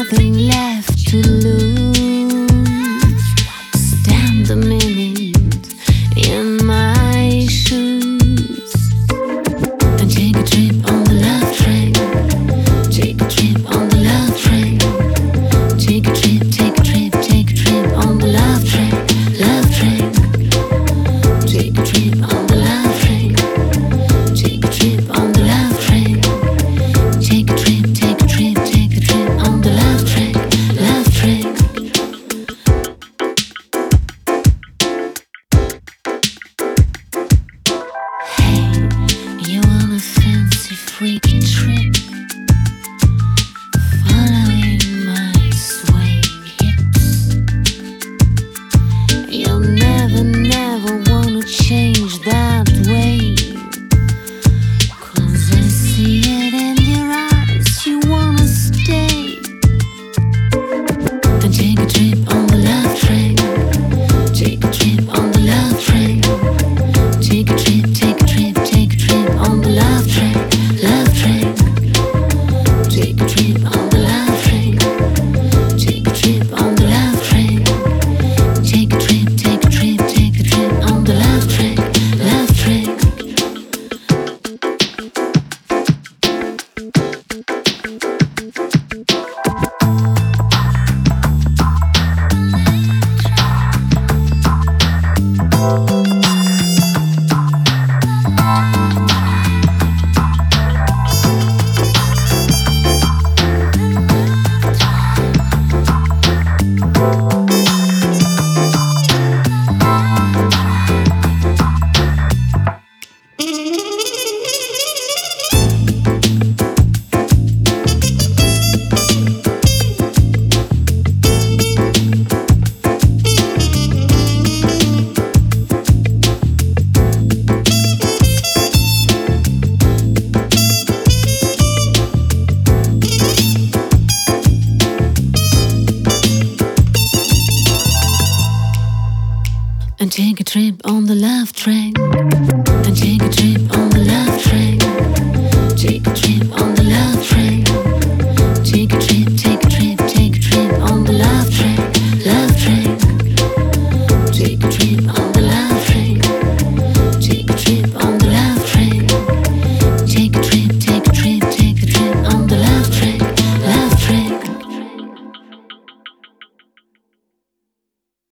nothing left to lose. Stand a minute in my shoes and take a trip on the love train. Take a trip on the love train. Take a trip, take a trip, take a trip on the love train. Love train. Take a trip on the love train. Take a trip on the love train. Take a trip, take a trip, take a trip on the love train. Love train. Hey, you want a fancy freaky trip? Following my swaying hips. You'll never, never wanna change that way. 'Cause I see it in your eyes, you wanna stay. And take a trip on the love train. Take a trip on the love train. Take a trip, take a trip, take a trip on the love train. Love train. Take a trip on the love train. Take a trip on the love train. Take a trip, take a trip, take a trip on the love train. Love train. And take a trip on the love train. And take a trip